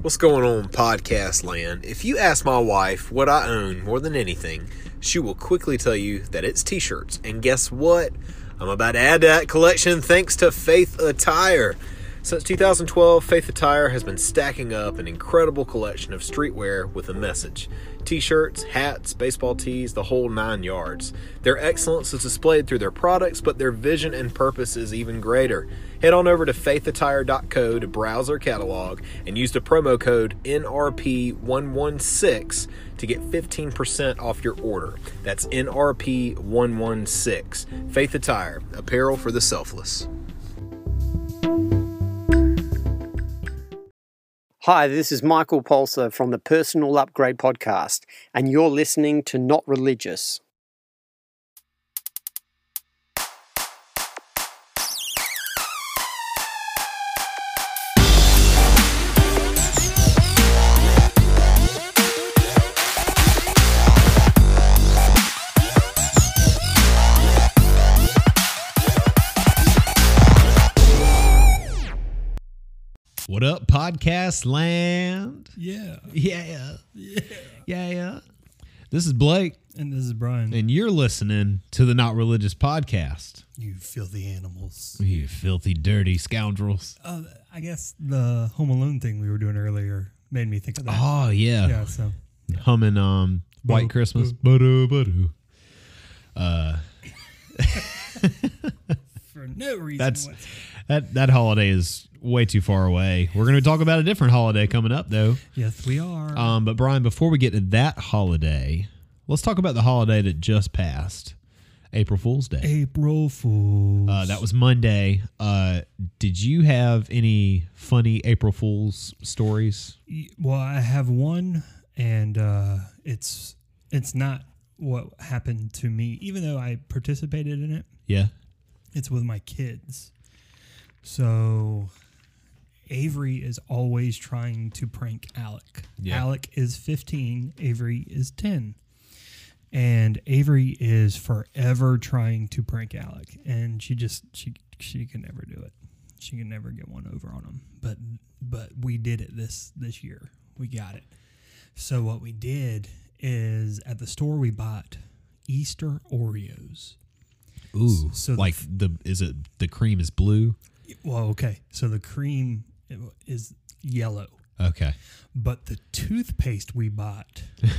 What's going on, podcast land? If you ask my wife what I own more than anything, she will quickly tell you that it's t-shirts. And guess what? I'm about to add to that collection thanks to Faith Attire. Since 2012, Faith Attire has been stacking up an incredible collection of streetwear with a message. T-shirts, hats, baseball tees, the whole 9 yards. Their excellence is displayed through their products, but their vision and purpose is even greater. Head on over to faithattire.co to browse their catalog and use the promo code NRP116 to get 15% off your order. That's NRP116. Faith Attire, apparel for the selfless. Hi, this is Michael Polser from the Personal Upgrade Podcast, and you're listening to Not Religious. What up, podcast land? Yeah. Yeah. This is Blake. And this is Brian. And you're listening to the Not Religious Podcast. You filthy animals. You filthy, dirty scoundrels. I guess the Home Alone thing we were doing earlier made me think of that. Oh, yeah. Yeah, so. Humming White Christmas. Ba-do, ba-do. For no reason. That holiday is way too far away. We're going to talk about a different holiday coming up, though. Yes, we are. But Brian, before we get to that holiday, let's talk about the holiday that just passed, April Fool's Day. April Fools. That was Monday. Did you have any funny April Fool's stories? Well, I have one, and it's not what happened to me, even though I participated in it. Yeah. It's with my kids. So Avery is always trying to prank Alec. Yeah. Alec is 15. Avery is 10. And Avery is forever trying to prank Alec. And she can never do it. She can never get one over on him. But we did it this year. We got it. So what we did is at the store we bought Easter Oreos. Ooh. So like the cream is blue? Well, okay. So the cream is yellow. Okay. But the toothpaste we bought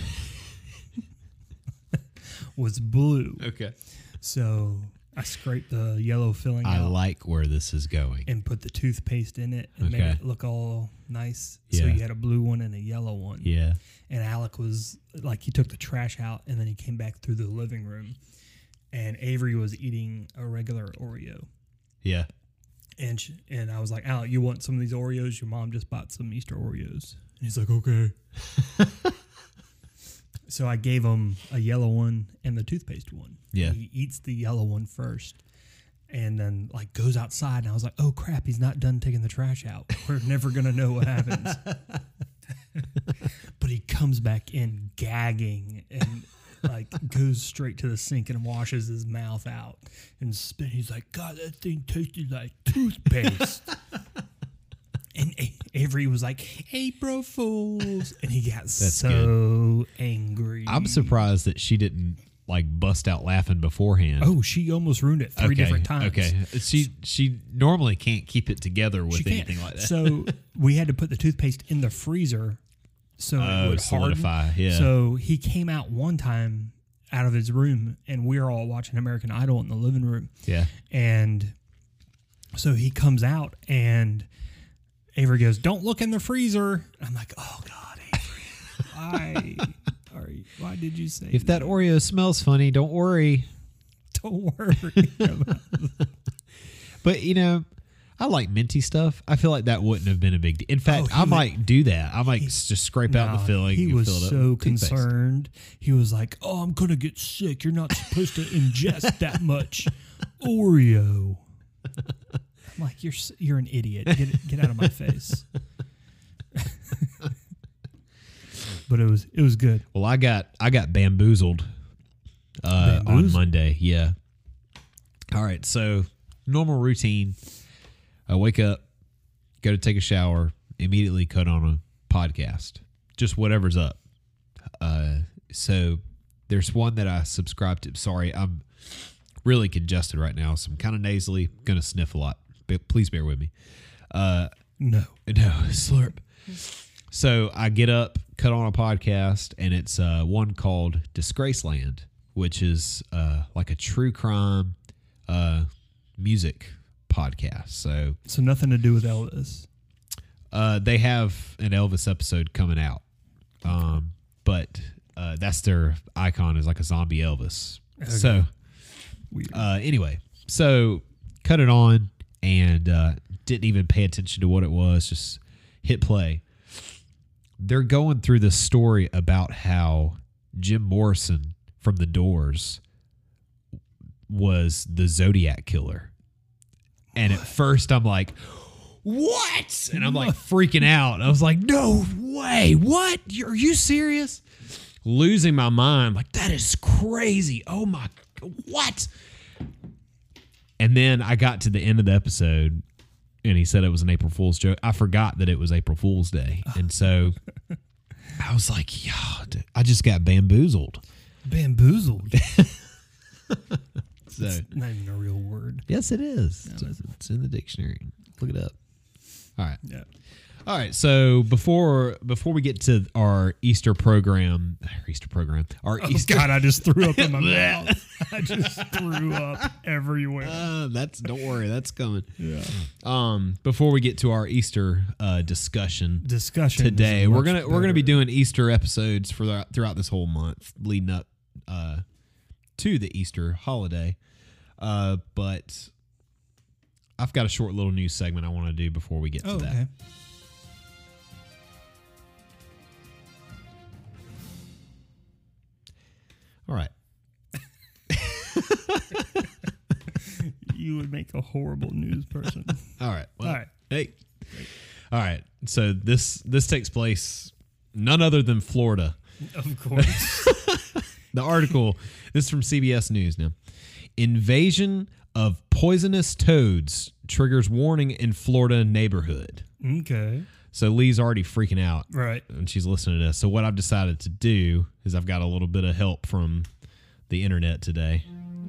was blue. Okay. So I scraped the yellow filling I out. like where this is going. And put the toothpaste in it and made Okay. it look all nice. Yeah. So you had a blue one and a yellow one. Yeah. And Alec was like, he took the trash out and then he came back through the living room. And Avery was eating a regular Oreo. Yeah. And I was like, Alec, you want some of these Oreos? Your mom just bought some Easter Oreos. And he's like, okay. So I gave him a yellow one and the toothpaste one. Yeah. He eats the yellow one first and then like goes outside. And I was like, oh, crap, he's not done taking the trash out. We're never going to know what happens. But he comes back in gagging and like goes straight to the sink and washes his mouth out and spit. He's like, God, that thing tasted like toothpaste. And Avery was like, April Fools. And he got so angry. I'm surprised that she didn't like bust out laughing beforehand. Oh, she almost ruined it three different times. Okay. She normally can't keep it together with She anything can't. like that. So we had to put the toothpaste in the freezer so it would solidify. harden. Yeah. So he came out one time out of his room and we were all watching American Idol in the living room. Yeah. And so he comes out and Avery goes, don't look in the freezer. I'm like, oh God, Avery, why did you say If that Oreo smells funny, don't worry. Don't worry about it. But, I like minty stuff. I feel like that wouldn't have been a big deal. In fact, Oh, I might do that. I might just scrape out the filling. He and was fill it up so with toothpaste. concerned. He was like, oh, I'm going to get sick. You're not supposed to ingest that much Oreo. I'm like, you're an idiot. Get out of my face. But it was good. Well, I got bamboozled on Monday. Yeah. All right. So normal routine. I wake up, go to take a shower, immediately cut on a podcast, just whatever's up. So there's one that I subscribe to. Sorry, I'm really congested right now, so I'm kind of nasally, gonna sniff a lot. But please bear with me. No, slurp. So I get up, cut on a podcast, and it's one called Disgraceland, which is like a true crime music podcast. So nothing to do with Elvis. they have an Elvis episode coming out, but that's their icon is like a zombie Elvis. Okay. So anyway, so cut it on and didn't even pay attention to what it was, just hit play. They're going through this story about how Jim Morrison from The Doors was the Zodiac killer. And at first I'm like, what? And I'm like freaking out. I was like, no way. What? Are you serious? Losing my mind. Like, that is crazy. Oh my, what? And then I got to the end of the episode and he said it was an April Fool's joke. I forgot that it was April Fool's Day. And so I was like, yeah, I just got bamboozled. Bamboozled? So, it's not even a real word. Yes, it is. No, it's in the dictionary. Look it up. All right. Yeah. All right. So before we get to our Easter program, our Easter. God, I just threw up in my mouth. I just threw up everywhere. Don't worry, that's coming. Yeah. Before we get to our Easter discussion today, we're gonna be doing Easter episodes throughout this whole month, leading up to the Easter holiday. But I've got a short little news segment I want to do before we get to that. Okay. All right. You would make a horrible news person. All right. Well, all right. Hey. All right. So this takes place none other than Florida. Of course. The article, this is from CBS News now. Invasion of poisonous toads triggers warning in Florida neighborhood. Okay. So Lee's already freaking out. Right. And she's listening to this. So what I've decided to do is I've got a little bit of help from the internet today.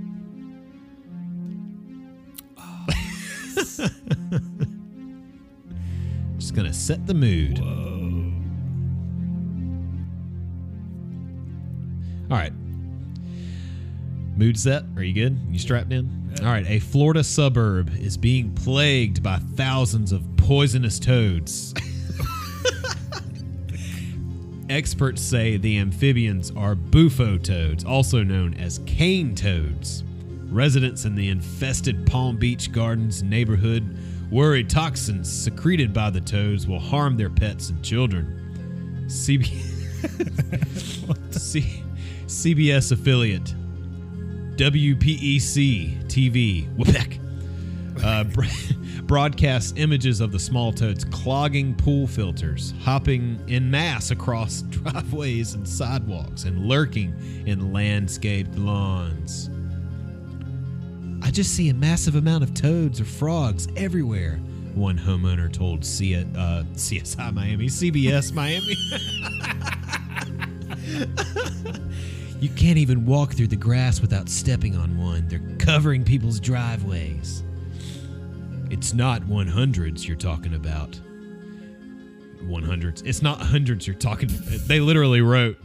Just going to set the mood. Whoa. All right. Mood set? Are you good? You strapped in? All right. A Florida suburb is being plagued by thousands of poisonous toads. Experts say the amphibians are bufo toads, also known as cane toads. Residents in the infested Palm Beach Gardens neighborhood worry toxins secreted by the toads will harm their pets and children. CBS affiliate WPEC TV Quebec broadcast images of the small toads clogging pool filters, hopping en masse across driveways and sidewalks, and lurking in landscaped lawns. I just see a massive amount of toads or frogs everywhere, one homeowner told CSI Miami, CBS Miami. You can't even walk through the grass without stepping on one. They're covering people's driveways. It's not 100s you're talking about. 100s. It's not hundreds you're talking. They literally wrote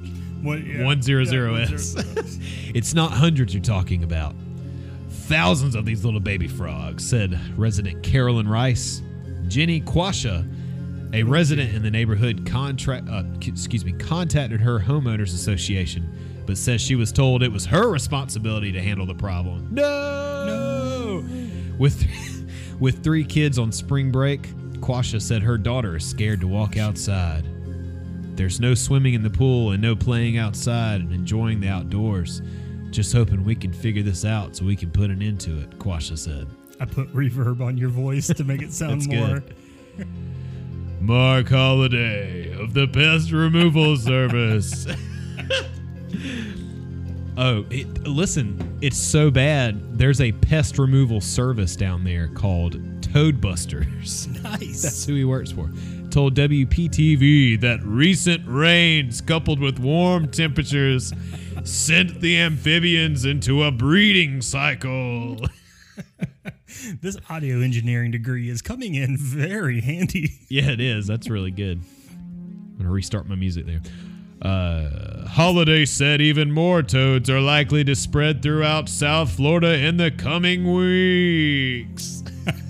100S. It's not hundreds you're talking about. Thousands of these little baby frogs, said resident Carolyn Rice. Jenny Quasha, a resident in the neighborhood, contacted her homeowners association, but says she was told it was her responsibility to handle the problem. No. With 3 kids on spring break, Quasha said her daughter is scared to walk outside. There's no swimming in the pool and no playing outside and enjoying the outdoors. Just hoping we can figure this out so we can put an end to it, Quasha said. I put reverb on your voice to make it sound more. Good. Mark Holiday of the Pest Removal Service. Listen, it's so bad. There's a pest removal service down there called Toadbusters. Nice. That's who he works for. Told WPTV that recent rains coupled with warm temperatures sent the amphibians into a breeding cycle. This audio engineering degree is coming in very handy. Yeah, it is. That's really good. I'm going to restart my music there. Holiday said even more toads are likely to spread throughout South Florida in the coming weeks.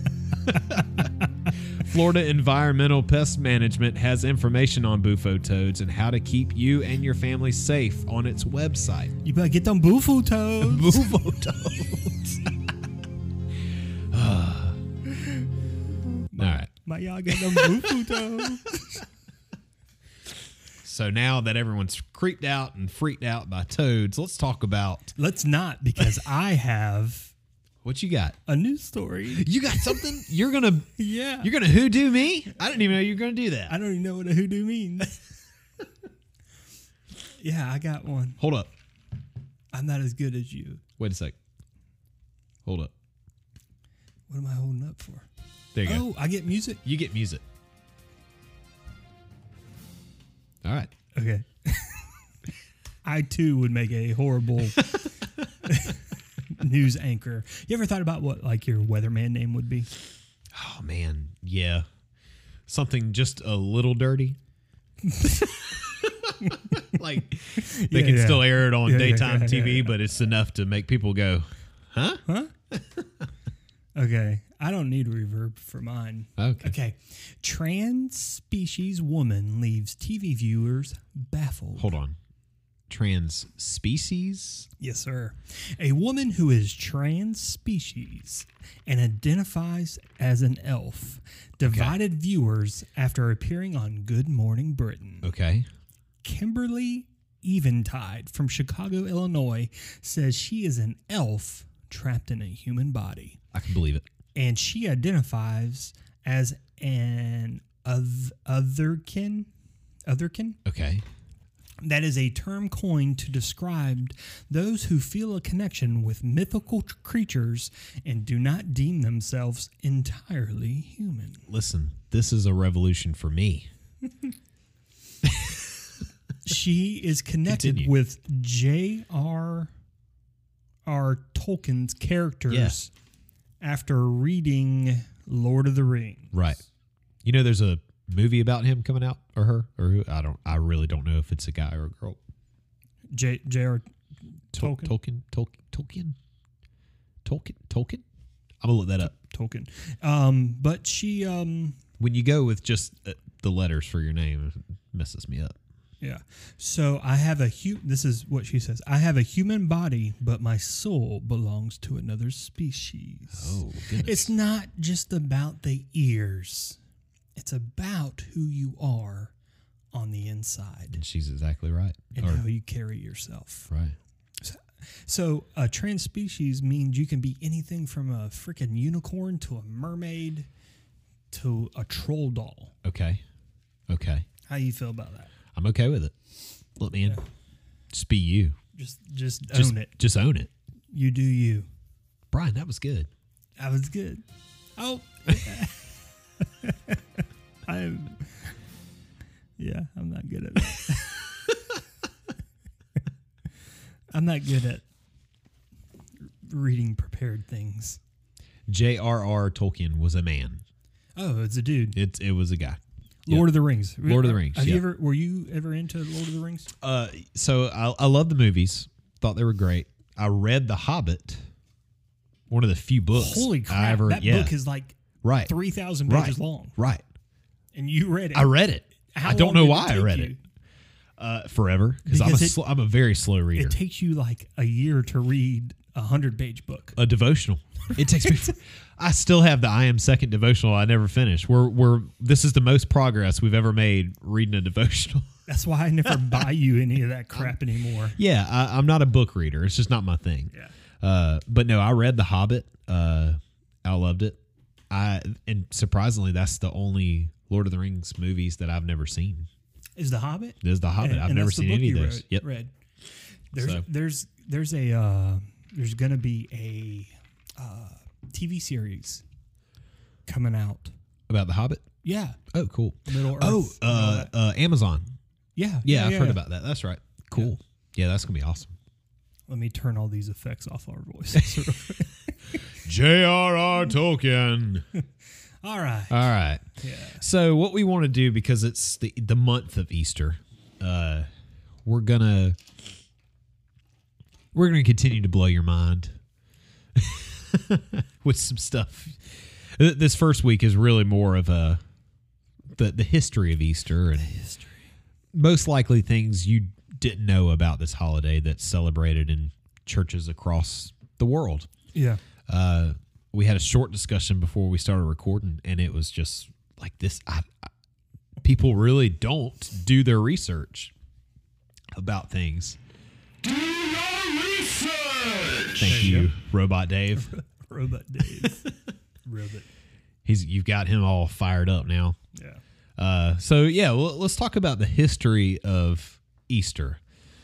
Florida Environmental Pest Management has information on bufo toads and how to keep you and your family safe on its website. You better get them bufo toads. Bufo toads. All right. Might y'all get them bufo toads? So now that everyone's creeped out and freaked out by toads, let's talk about Let's not, because I have what you got. a news story. You got something? You're gonna hoodoo me? I didn't even know you were gonna do that. I don't even know what a hoodoo means. Yeah, I got one. Hold up. I'm not as good as you. Wait a sec. Hold up. What am I holding up for? There you go. Oh, I get music? You get music. All right. Okay. I too would make a horrible news anchor. You ever thought about what like your weatherman name would be? Oh man, yeah. Something just a little dirty. Like they can still air it on daytime TV, but it's enough to make people go, "Huh? Huh?" Okay. I don't need reverb for mine. Okay. Trans species woman leaves TV viewers baffled. Hold on. Trans species? Yes, sir. A woman who is trans species and identifies as an elf divided viewers after appearing on Good Morning Britain. Okay. Kimberly Eventide from Chicago, Illinois, says she is an elf trapped in a human body. I can believe it. And she identifies as an otherkin. Okay. That is a term coined to describe those who feel a connection with mythical creatures and do not deem themselves entirely human. Listen, this is a revolution for me. She is connected Continue. with J.R.R. Tolkien's characters after reading Lord of the Rings. Right. You know, there's a movie about him coming out, or her, or who? I really don't know if it's a guy or a girl. J.R. Tolkien. Tolkien. I'm gonna look that up. Tolkien. But she When you go with just the letters for your name, it messes me up. yeah. So I have this is what she says. I have a human body, but my soul belongs to another species. Oh, goodness. It's not just about the ears. It's about who you are on the inside And she's exactly right. and how you carry yourself. Right. So a trans species means you can be anything from a freaking unicorn to a mermaid to a troll doll. Okay. How you feel about that? I'm okay with it. Look, man, just be you. Just own it. Just own it. You do you. Brian, that was good. That was good. Oh. I'm not good at that. I'm not good at reading prepared things. J.R.R. Tolkien was a man. Oh, it's a dude. It was a guy. Lord of the Rings. Lord of the Rings. Were you ever into Lord of the Rings? So I love the movies. Thought they were great. I read The Hobbit. One of the few books. Holy crap! That book is like 3,000 pages long. Right. And you read it. I read it. How I don't long know did why I take read you? it. Forever, because I'm a very slow reader. It takes you like a year to read a 100-page book. A devotional. It takes me. I still have the I Am Second devotional I never finished. This is the most progress we've ever made reading a devotional. That's why I never buy you any of that crap anymore. Yeah, I'm not a book reader. It's just not my thing. Yeah. But no, I read The Hobbit. I loved it. And surprisingly, that's the only Lord of the Rings movies that I've never seen. Is The Hobbit? There's The Hobbit. I've never seen any of those. Read. There's going to be a TV series coming out. About The Hobbit? Yeah. Oh, cool. Middle Earth. Amazon. Yeah. Yeah, I've heard about that. That's right. Cool. Yeah, that's going to be awesome. Let me turn all these effects off our voices. J.R.R. Tolkien. All right. All right. Yeah. So what we want to do, because it's the month of Easter, we're gonna continue to blow your mind with some stuff. This first week is really more of the history of Easter and most likely things you didn't know about this holiday that's celebrated in churches across the world. Yeah. We had a short discussion before we started recording, and it was just like this. People really don't do their research about things. Do your research. Thank you, Robot Dave. Robot Dave. Robot. You've got him all fired up now. Yeah. So let's talk about the history of Easter.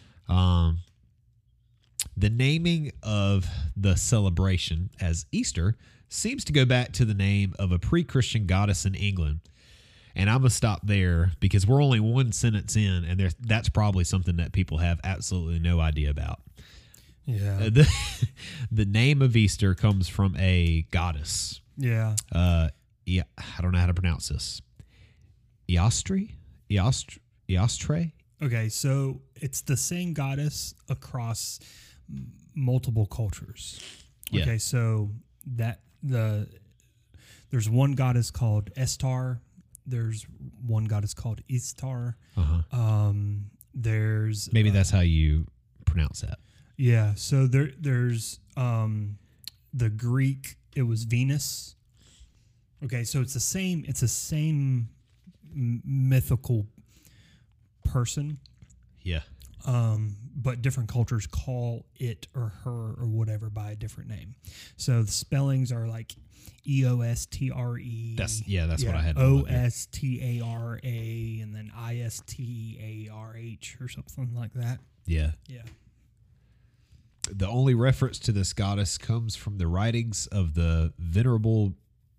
The naming of the celebration as Easter seems to go back to the name of a pre-Christian goddess in England. And I'm going to stop there because we're only one sentence in, and that's probably something that people have absolutely no idea about. Yeah. The name of Easter comes from a goddess. Yeah. Yeah, I don't know how to pronounce this. Eostre? Okay, so it's the same goddess across multiple cultures. Yeah. Okay, so there's one goddess called Estar. There's one goddess called Istar. Uh-huh. There's Maybe that's how you pronounce that. Yeah, so there's the Greek. It was Venus. Okay, so it's the same mythical person. Yeah. But different cultures call it or her or whatever by a different name. So the spellings are like EOSTRE. That's what I had. OSTARA and then ISTARH or something like that. Yeah. Yeah. The only reference to this goddess comes from the writings of the Venerable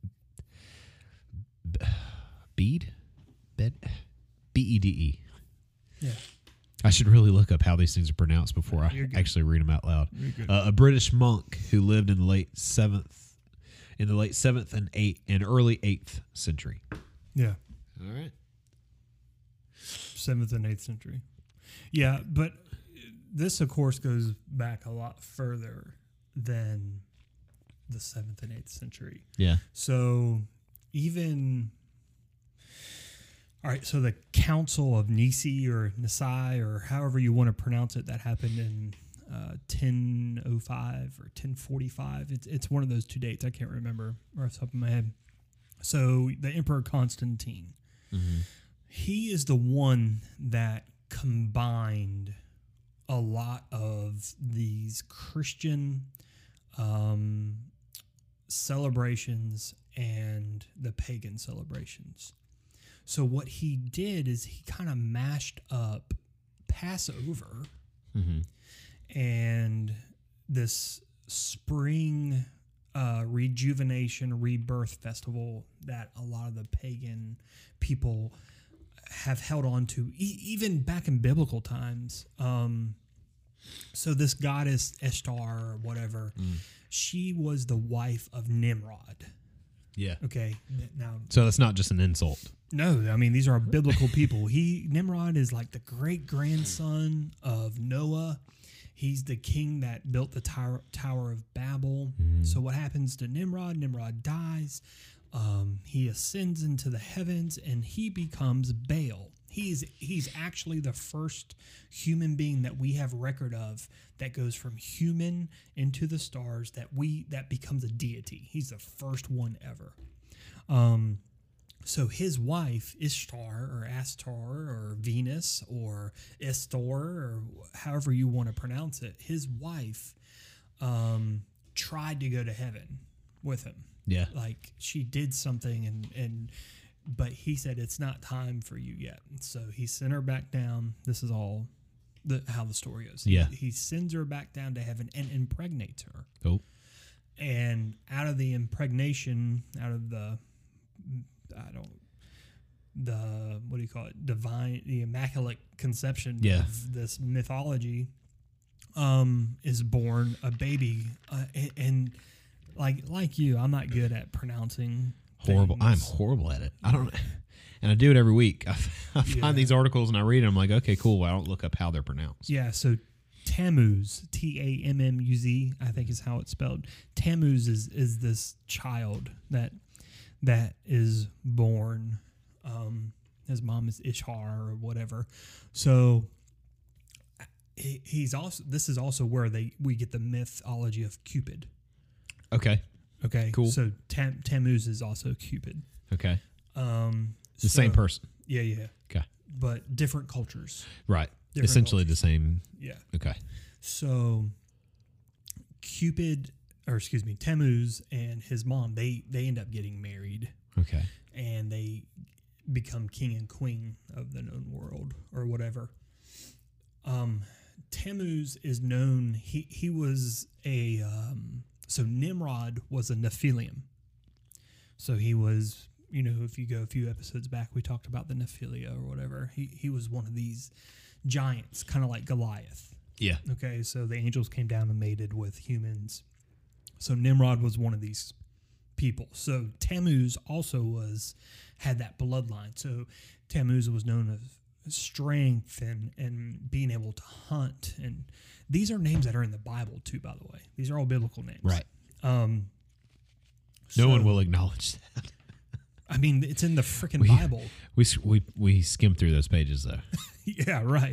Bede? Bede. Yeah. I should really look up how these things are pronounced before I actually read them out loud. A British monk who lived in the late 7th and early 8th century. Yeah. All right. 7th and 8th century. Yeah, but this, of course, goes back a lot further than the 7th and 8th century. Yeah. So all right, so the Council of Nicaea or Nicaea or however you want to pronounce it, that happened in 1005 or 1045. It's one of those two dates. I can't remember off the top of my head. So the Emperor Constantine, he is the one that combined a lot of these Christian celebrations and the pagan celebrations. So what he did is he kind of mashed up Passover and this spring rejuvenation, rebirth festival that a lot of the pagan people have held on to, even back in biblical times. So this goddess Ishtar or whatever, she was the wife of Nimrod. Yeah. Okay. Now, so that's not just an insult. No, I mean, these are biblical people. Nimrod is like the great grandson of Noah. He's the king that built the Tower of Babel. So what happens to Nimrod? Nimrod dies. He ascends into the heavens and he becomes Baal. He's actually the first human being that we have record of that goes from human into the stars that becomes a deity. He's the first one ever. So his wife, Ishtar or Astar or Venus or Istor or however you want to pronounce it, his wife tried to go to heaven with him. Yeah. Like she did something but he said, it's not time for you yet. So he sent her back down. This is all how the story goes. Yeah. He sends her back down to heaven and impregnates her. Oh. And out of the impregnation, out of the what do you call it? The Immaculate Conception Yeah. of this mythology, is born a baby, and like you, I'm not good at pronouncing. Horrible. things. I'm horrible at it. I don't, and I do it every week. I find Yeah. these articles and I read them. I'm like, okay, cool. I don't look up how they're pronounced. Yeah, so Tammuz, Tammuz, I think is how it's spelled. Tammuz is this child that is born. His mom is Ishtar or whatever. So he's also. This is also where we get the mythology of Cupid. Okay. Okay, Cool. So Tammuz is also Cupid. Okay. It's The same person. Yeah. Okay. But different cultures. Right. Different Essentially the same. Yeah. Okay. So Tammuz and his mom, they end up getting married, Okay. and they become king and queen of the known world or whatever. Tammuz is known, he was so Nimrod was a Nephilim. So he was, if you go a few episodes back, we talked about the Nephilia or whatever. He was one of these giants, kind of like Goliath. Yeah. Okay, so the angels came down and mated with humans. So Nimrod was one of these people. So Tammuz also had that bloodline. So Tammuz was known as strength and being able to hunt. And these are names that are in the Bible too, by the way. These are all biblical names. Right. No No one will acknowledge that. I mean, it's in the freaking Bible. We skim through those pages though. Yeah, right.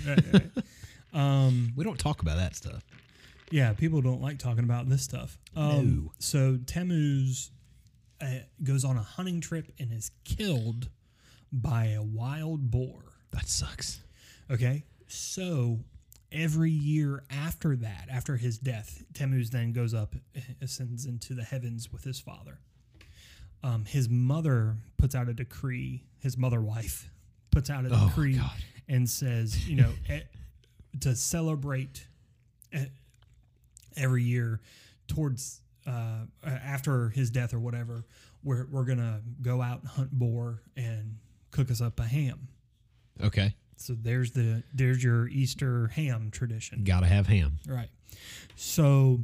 We don't talk about that stuff. Yeah, people don't like talking about this stuff. No. So Tammuz goes on a hunting trip and is killed by a wild boar. That sucks. Okay, so every year after that, after his death, Tammuz then goes up, ascends into the heavens with his father. His mother puts out a decree. His mother wife puts out a decree God. and says, to celebrate every year towards after his death or whatever, we're gonna go out and hunt boar and cook us up a ham. Okay. So there's your Easter ham tradition. Gotta have ham. Right. So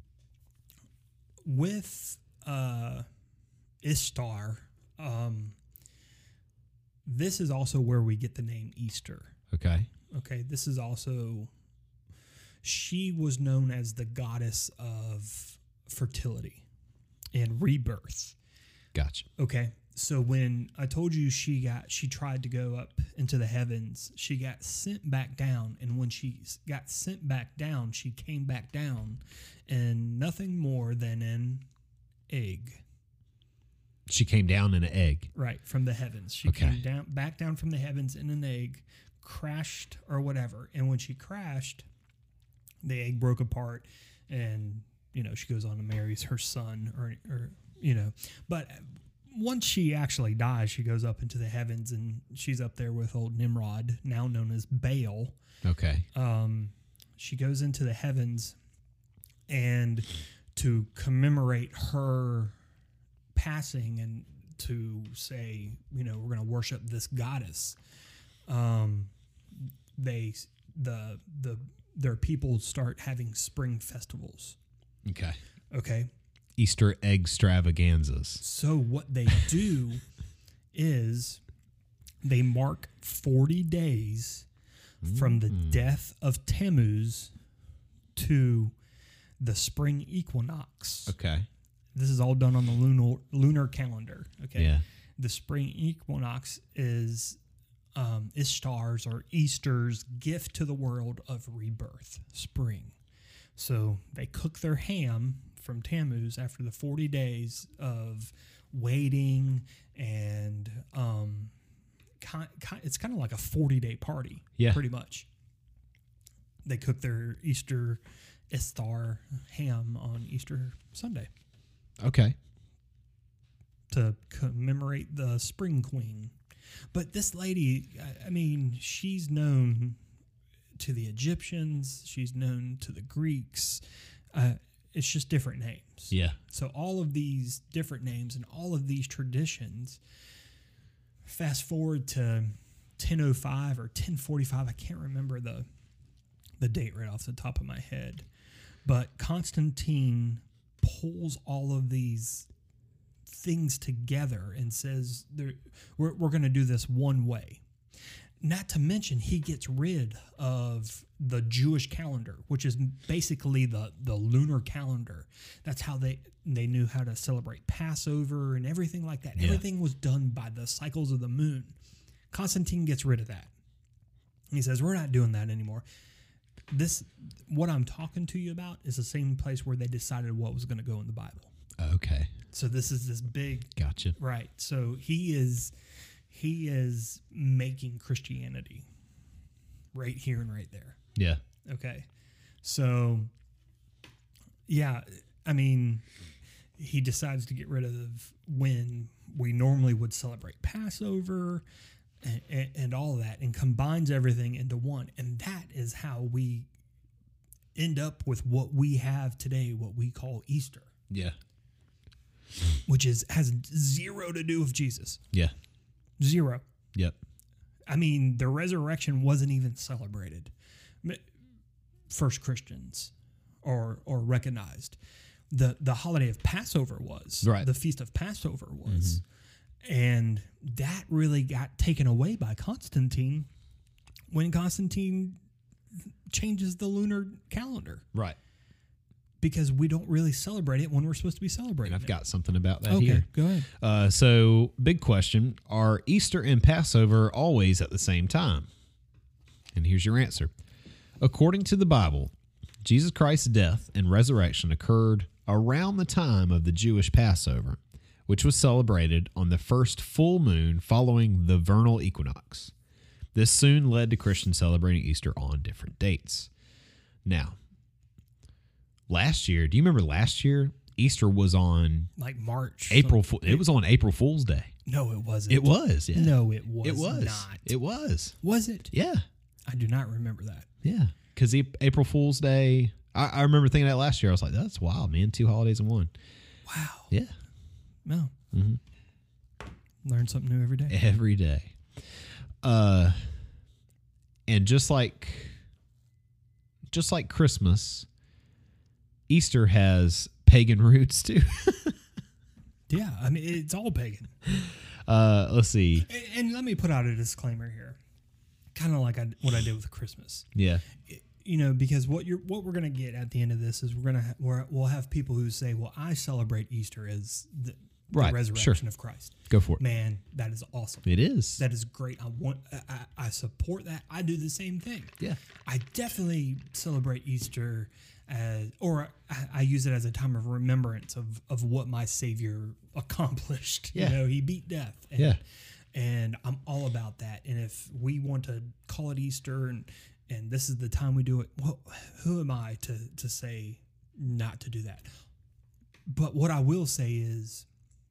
with Ishtar, this is also where we get the name Easter. Okay. Okay, this is also, she was known as the goddess of fertility and rebirth. Gotcha. Okay, so when I told you she tried to go up into the heavens, she got sent back down, and when she got sent back down, she came back down in nothing more than an egg. She came down in an egg. Right, from the heavens. She Okay. came back down from the heavens in an egg, crashed or whatever. And when she crashed, the egg broke apart, and she goes on to marry her son, or But once she actually dies, she goes up into the heavens, and she's up there with old Nimrod, now known as Baal. Okay. She goes into the heavens, and to commemorate her passing and to say, we're going to worship this goddess, their people start having spring festivals. Okay. Easter egg extravaganzas. So what they do is they mark 40 days from the death of Tammuz to the spring equinox. Okay. This is all done on the lunar calendar. Okay. Yeah. The spring equinox is Ishtar's or Easter's gift to the world of rebirth, spring. So they cook their ham from Tammuz after the 40 days of waiting, and it's kind of like a 40-day party, pretty much. They cook their Ishtar ham on Easter Sunday. Okay. To commemorate the spring queen. But this lady, I mean, she's known to the Egyptians. She's known to the Greeks. It's just different names. Yeah. So all of these different names and all of these traditions, fast forward to 1005 or 1045, I can't remember the date right off the top of my head, but Constantine pulls all of these things together and says we're going to do this one way. Not to mention, he gets rid of the Jewish calendar, which is basically the lunar calendar. That's how they knew how to celebrate Passover and everything like that. Yeah. Everything was done by the cycles of the moon. Constantine gets rid of that. He says, we're not doing that anymore. What I'm talking to you about is the same place where they decided what was going to go in the Bible. Okay. So this is this big, Gotcha. right. So he is making Christianity right here and right there. Yeah. Okay. So, yeah, I mean, he decides to get rid of when we normally would celebrate Passover and all of that, and combines everything into one. And that is how we end up with what we have today, what we call Easter, Yeah. which has zero to do with Jesus. Yeah. Zero. Yep. I mean, the resurrection wasn't even celebrated. First Christians or recognized. The holiday of Passover was. Right. The feast of Passover was. And that really got taken away by Constantine when Constantine changes the lunar calendar, Right. because we don't really celebrate it when we're supposed to be celebrating And I've it. got something about that Okay, here. go ahead. So, big question. Are Easter and Passover always at the same time? And here's your answer. According to the Bible, Jesus Christ's death and resurrection occurred around the time of the Jewish Passover, which was celebrated on the first full moon following the vernal equinox. This soon led to Christians celebrating Easter on different dates. Now, last year, do you remember last year? Easter was on Like March. It was on April Fool's Day. No, it wasn't. It was. Yeah. No, it was, It was not. It was. Was it? Yeah. I do not remember that. Yeah. Because April Fool's Day, I remember thinking that last year. I was like, that's wild, man. 2 holidays in one. Wow. Yeah. No. Mhm. Learn something new every day. Every day. And just like Christmas, Easter has pagan roots too. Yeah, I mean, it's all pagan. Let's see. And let me put out a disclaimer here, kind of like what I did with Christmas. Yeah. You know, because what we're gonna get at the end of this is we'll have people who say, "Well, I celebrate Easter as the Right, resurrection sure. of Christ." Go for it. Man, that is awesome. It is. That is great. I support that. I do the same thing. Yeah. I definitely celebrate Easter I use it as a time of remembrance of what my Savior accomplished. Yeah. You know, he beat death. And, Yeah. And I'm all about that. And if we want to call it Easter and this is the time we do it, well, who am I to say not to do that? But what I will say is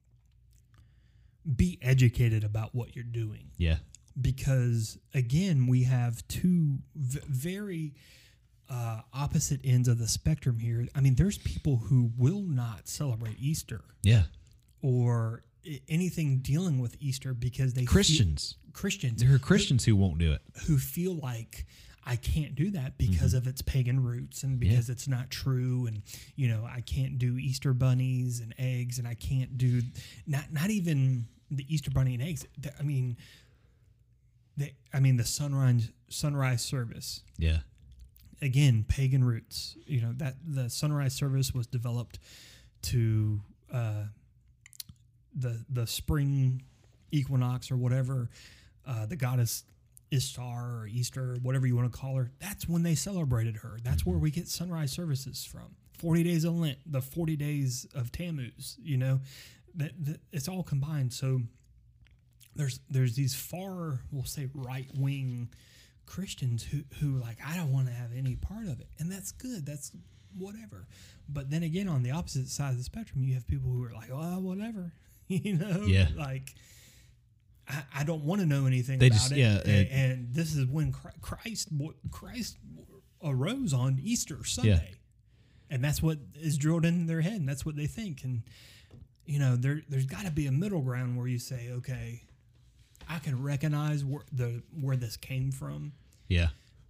be educated about what you're doing. Yeah. Because, again, we have two very opposite ends of the spectrum here. I mean, there's people who will not celebrate Easter Yeah. or anything dealing with Easter because they Christians. Christians. There are Christians who won't do it. who feel like I can't do that because of its pagan roots and because it's not true, and you know I can't do Easter bunnies and eggs, and I can't do not even the Easter bunny and eggs. I mean, the sunrise service. Yeah. Again, pagan roots. You know that the sunrise service was developed to the spring equinox or whatever, the goddess Ishtar or Easter, or whatever you want to call her. That's when they celebrated her. That's where we get sunrise services from. 40 days of Lent, the 40 days of Tammuz. You know, it's all combined. So there's these far, we'll say, right wing Christians who like, I don't want to have any part of it, and that's good. That's whatever. But then again, on the opposite side of the spectrum, you have people who are like, oh, whatever. You know, Yeah. like I don't want to know anything They about just- it. yeah, and this is when Christ arose on Easter Sunday. And that's what is drilled in their head, and that's what they think. And, you know, there's got to be a middle ground where you say, okay, I can recognize where this came from. Yeah.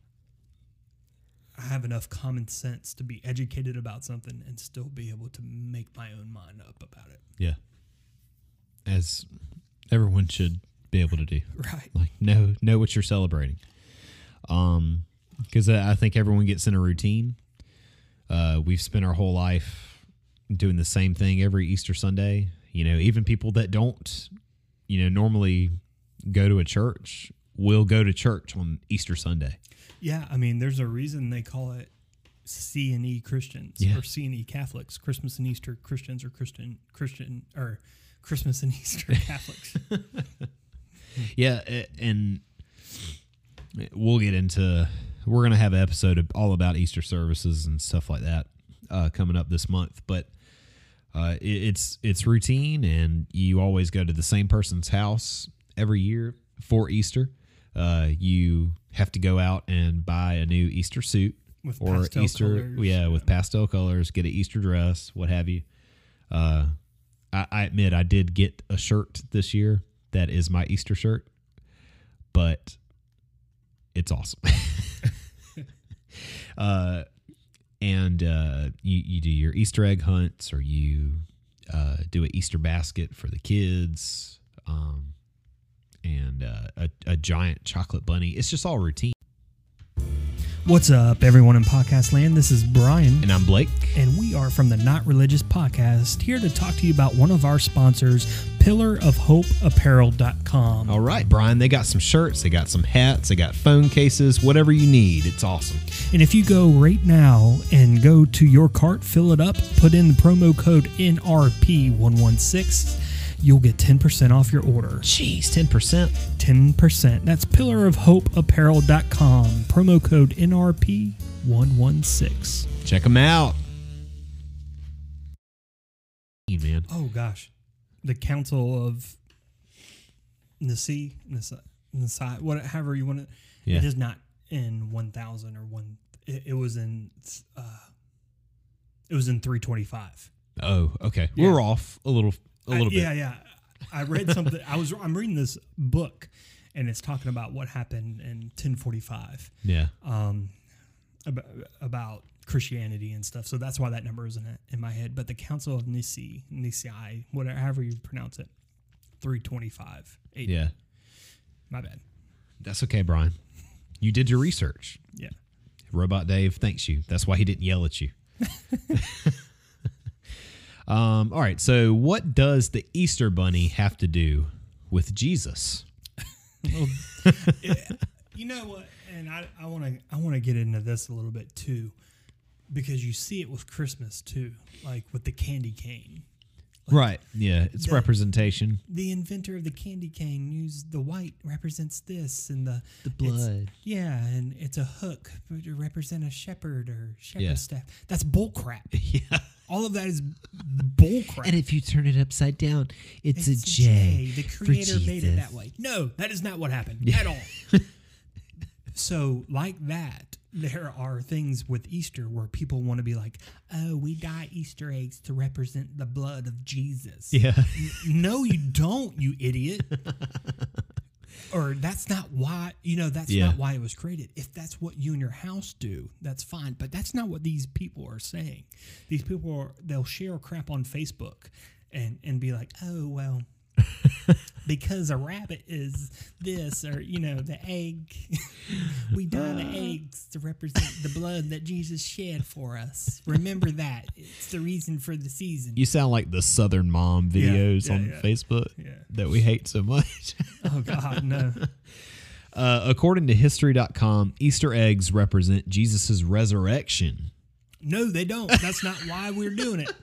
I have enough common sense to be educated about something and still be able to make my own mind up about it. Yeah. As everyone should be able to do. Right. Like, know what you're celebrating. Because I think everyone gets in a routine. We've spent our whole life doing the same thing every Easter Sunday. You know, even people that don't, you know, normally go to a church will go to church on Easter Sunday. Yeah, I mean, there's a reason they call it C&E Christians or C&E Catholics. Christmas and Easter Christians or Christian or Christmas and Easter Catholics. Yeah, and we'll get into. We're going to have an episode all about Easter services and stuff like that coming up this month. But it's routine, and you always go to the same person's house every year for Easter. You have to go out and buy a new Easter suit With or pastel Easter, colors. with pastel colors. Get an Easter dress, what have you. I admit I did get a shirt this year that is my Easter shirt, but it's awesome. And you do your Easter egg hunts, or you do an Easter basket for the kids, and a giant chocolate bunny. It's just all routine. What's up, everyone in podcast land? This is Brian. And I'm Blake. And we are from the Not Religious Podcast, here to talk to you about one of our sponsors, PillarOfHopeApparel.com. All right, Brian, they got some shirts, they got some hats, they got phone cases, whatever you need. It's awesome. And if you go right now and go to your cart, fill it up, put in the promo code NRP116, you'll get 10% off your order. Jeez, 10%? 10%. That's PillarOfHopeApparel.com. Promo code NRP116. Check them out. Man. Oh, gosh. The Council of Nicaea, however you want it. Yeah. It is not in 1000 or one. It was in 325. Oh, okay. Yeah. We're off a little bit. Yeah. I read something. I'm reading this book, and it's talking about what happened in 1045. Yeah. About Christianity and stuff. So that's why that number is in my head. But the Council of Nicaea, whatever, however you pronounce it, 325 AD. Yeah. My bad. That's okay, Brian. You did your research. Yeah. Robot Dave thanks you. That's why he didn't yell at you. All right. So what does the Easter Bunny have to do with Jesus? Well, you know what? And I want to get into this a little bit too, because you see it with Christmas too, like with the candy cane. Right. Yeah. It's representation. The inventor of the candy cane used the white represents this, and the blood. Yeah, and it's a hook to represent a shepherd or shepherd Yeah. staff. That's bull crap. Yeah. All of that is bull crap. And if you turn it upside down, it's a J. J. The creator made it that way. No, that is not what happened at all. So, like that, there are things with Easter where people want to be like, oh, we dye Easter eggs to represent the blood of Jesus. Yeah. No, you don't, you idiot. Or that's not why, that's not why it was created. If that's what you and your house do, that's fine. But that's not what these people are saying. These people they'll share crap on Facebook and be like, oh, well, because a rabbit is this, or, the egg. We dye the eggs to represent the blood that Jesus shed for us. Remember that. It's the reason for the season. You sound like the Southern Mom videos on Facebook that we hate so much. Oh, God, no. According to History.com, Easter eggs represent Jesus' resurrection. No, they don't. That's not why we're doing it.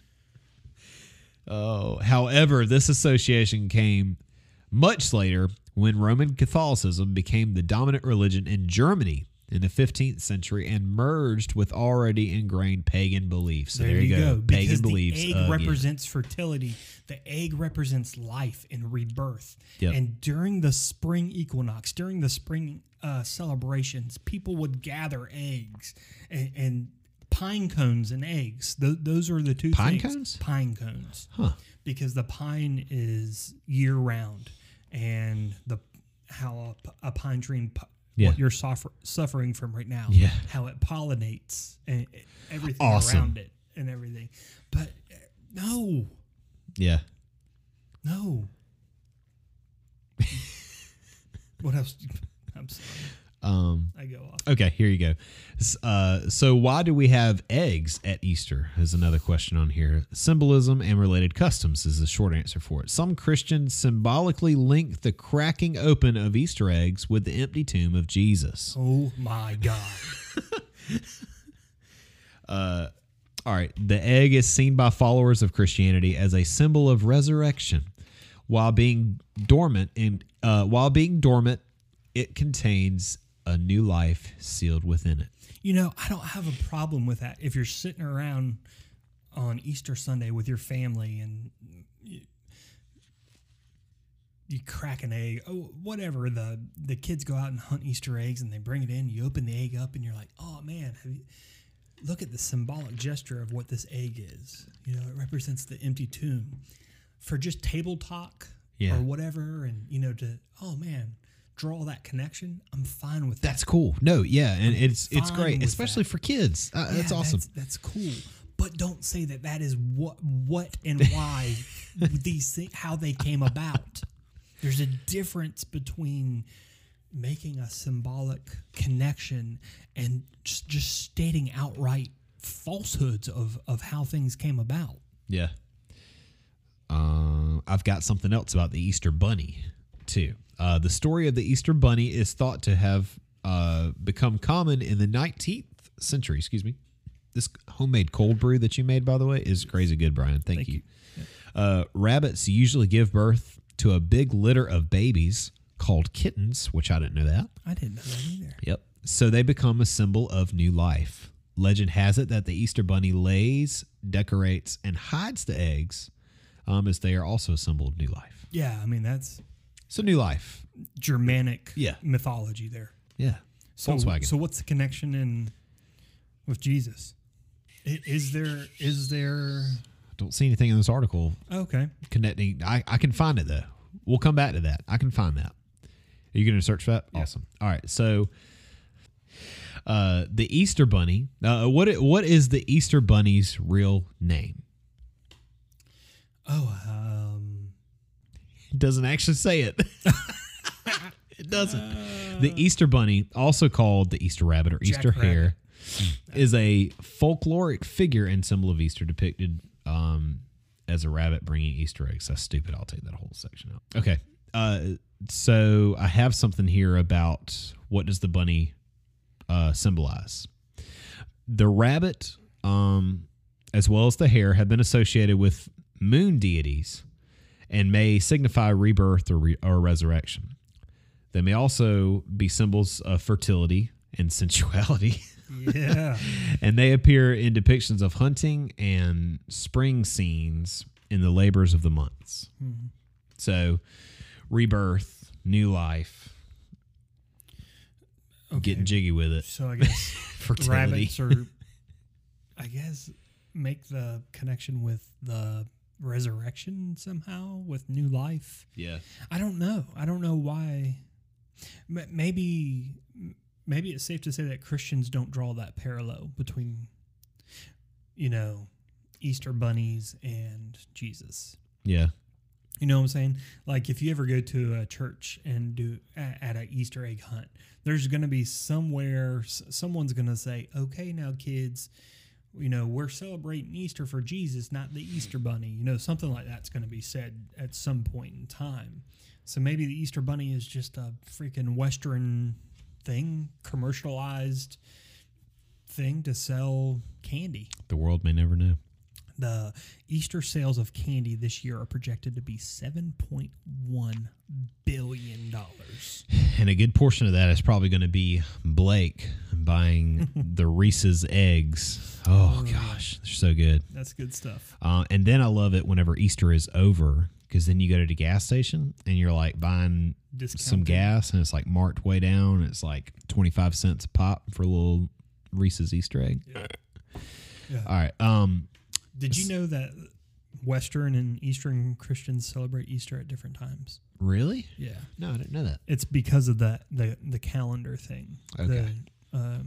Oh, however, this association came much later when Roman Catholicism became the dominant religion in Germany in the 15th century and merged with already ingrained pagan beliefs. So there you go. Pagan because beliefs. The egg represents fertility. The egg represents life and rebirth. Yep. And during the spring equinox, during the spring celebrations, people would gather eggs and pine cones and eggs. Those are the two Pine things. cones? Pine cones. Huh. Because the pine is year round, and how a pine tree, Yeah. what you're suffering from right now, Yeah. how it pollinates and everything Awesome. around it and everything. But no. Yeah. What else? I'm sorry. I go off. Okay, here you go. So why do we have eggs at Easter is another question on here. Symbolism and related customs is the short answer for it. Some Christians symbolically link the cracking open of Easter eggs with the empty tomb of Jesus. Oh my God. All right, the egg is seen by followers of Christianity as a symbol of resurrection. While being dormant, it contains a new life sealed within it. You know, I don't have a problem with that. If you're sitting around on Easter Sunday with your family and you crack an egg, whatever, the kids go out and hunt Easter eggs and they bring it in, you open the egg up and you're like, oh man, look at the symbolic gesture of what this egg is. You know, it represents the empty tomb. For just table talk or whatever, and, you know, oh man, draw that connection, I'm fine with that. That's cool. No, yeah, and it's great, with especially for kids. That's awesome. That's cool. But don't say that is what and why these things, how they came about. There's a difference between making a symbolic connection and just stating outright falsehoods of how things came about. Yeah. I've got something else about the Easter Bunny, too. The story of the Easter Bunny is thought to have become common in the 19th century. Excuse me. This homemade cold brew that you made, by the way, is crazy good, Brian. Thank you. Rabbits usually give birth to a big litter of babies called kittens, which I didn't know that. I didn't know that either. Yep. So they become a symbol of new life. Legend has it that the Easter Bunny lays, decorates, and hides the eggs, as they are also a symbol of new life. Yeah, I mean, that's So new life. Germanic Yeah. mythology there. Yeah. So, Volkswagen. So what's the connection with Jesus? Is there? Don't see anything in this article Okay. connecting. I can find it though. We'll come back to that. I can find that. Are you going to search for that? Yeah. Awesome. All right. So, the Easter Bunny. What is the Easter Bunny's real name? It doesn't actually say it. It doesn't. The Easter Bunny, also called the Easter Rabbit or Easter Jackrabbit. Hare, is a folkloric figure and symbol of Easter depicted as a rabbit bringing Easter eggs. That's stupid. I'll take that whole section out. Okay. So I have something here about what does the bunny symbolize. The rabbit, as well as the hare, have been associated with moon deities and may signify rebirth or resurrection. They may also be symbols of fertility and sensuality. Yeah. And they appear in depictions of hunting and spring scenes in the labors of the months. Mm-hmm. So, rebirth, new life, getting jiggy with it. So I guess Fertility. rabbits are, I guess, make the connection with the resurrection somehow, with new life. Yeah. I don't know why. Maybe it's safe to say that Christians don't draw that parallel between, Easter bunnies and Jesus. Yeah. You know what I'm saying? Like if you ever go to a church and do at an Easter egg hunt, there's going to be somewhere someone's going to say, "Okay, now kids, we're celebrating Easter for Jesus, not the Easter bunny." Something like that's going to be said at some point in time. So maybe the Easter bunny is just a freaking Western thing, commercialized thing to sell candy. The world may never know. The Easter sales of candy this year are projected to be $7.1 billion. And a good portion of that is probably going to be Blake buying the Reese's eggs. Oh, gosh. They're so good. That's good stuff. And then I love it whenever Easter is over, because then you go to the gas station and you're like buying some gas and it's like marked way down. It's like 25 cents a pop for a little Reese's Easter egg. Yeah. All right. Did you know that Western and Eastern Christians celebrate Easter at different times? Really? Yeah. No, I didn't know that. It's because of the calendar thing. Okay. The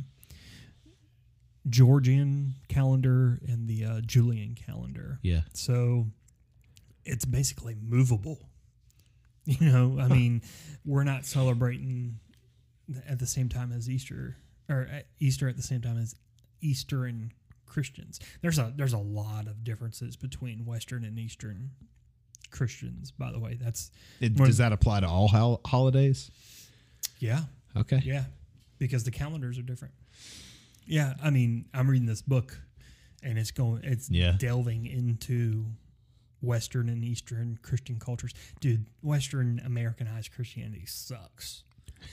Georgian calendar and the Julian calendar. Yeah. So it's basically movable. You know, I mean, we're not celebrating at the same time as Easter, or Easter at the same time as Eastern Christians. There's a lot of differences between Western and Eastern Christians, by the way. Does that apply to all holidays? Yeah. Okay. Yeah. Because the calendars are different. Yeah. I mean, I'm reading this book and it's delving into Western and Eastern Christian cultures. Dude, Western Americanized Christianity sucks.